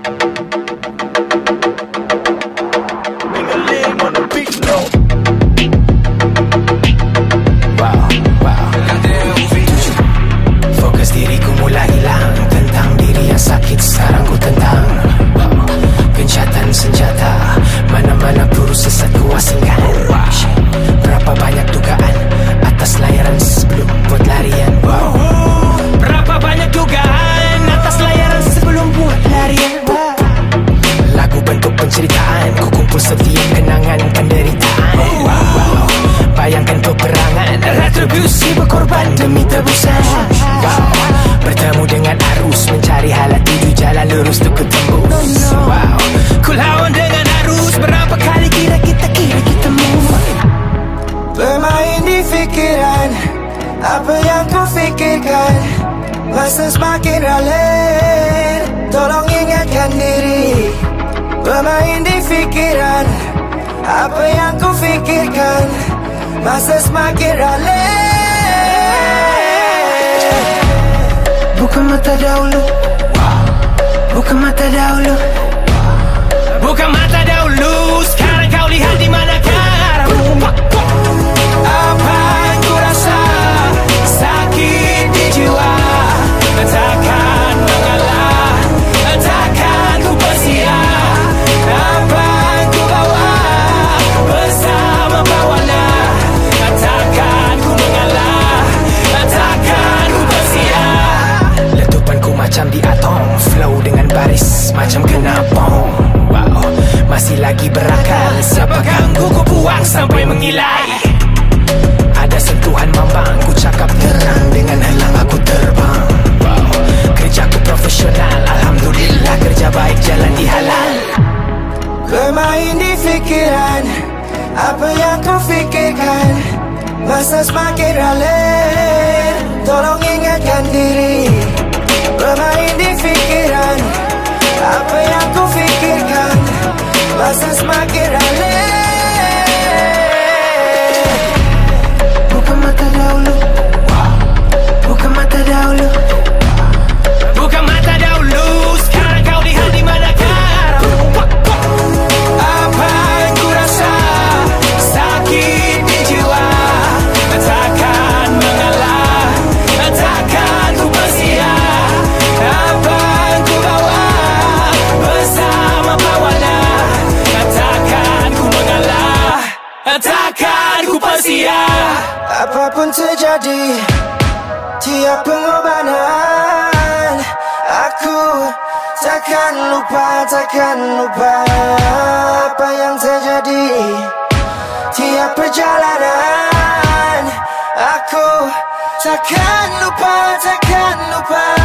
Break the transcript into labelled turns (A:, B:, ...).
A: Fokus diriku mulai hilang, tentang diri yang sakit sekarang ku tentang. Gencatan senjata, mana-mana peluru sesat ku asingkan. Berapa banyak dugaan atas layaran sebelum buat larian. Berapa banyak dugaan atas layaran sebelum buat larian. Lagu bentuk penceritaan, ku kumpul setiap kenangan penderitaan. Bayangkan peperangan, retribusi berkorban demi tebusan. Bertemu dengan arus, mencari hala tuju jalan lurus untuk ketembus. Ku lawan dengan arus, berapa kali kira kita move.
B: Bermain di fikiran, apa yang ku fikirkan, masa semakin ralin, tolong ingatkan diri. Bermain di fikiran, apa yang ku fikirkan, masa semakin ralin. Buka mata dahulu, buka mata dahulu,
A: buka mata dahulu, sekarang kau lihat di mana arahmu.
B: apa yang ku rasa,
A: Sakit di jiwa, takkan mengalah, takkan ku bersiap. Apa yang ku bawa bersama bawana, takkan ku mengalah, takkan ku bersiap. Letupanku macam di atom, flow dengan baris macam kena bom. Masih lagi berakal, siapa ganggu ku buang sampai mengilai. Ada sentuhan mambang, ku cakap terang, dengan helang aku terbang. Kerjaku profesional, alhamdulillah, kerja baik jalan di halal.
B: bermain di fikiran, apa yang ku fikirkan, masa semakin ralin, tolong ingatkan diri. Bermain di fikiran, apa yang ku fikirkan, masa semakin ralin. Buka mata dahulu, buka mata dahulu,
A: Buka mata dahulu, sekarang kau lihat di mana arahmu.
B: apa yang ku rasa,
A: Sakit di jiwa, takkan mengalah, takkan ku bersiap. Apa yang ku bawa bersama bawana, takkan ku mengalah, takkan ku bersiap.
B: apapun terjadi, tiap pengorbanan, aku takkan lupa apa yang terjadi. Tiap perjalanan, aku takkan lupa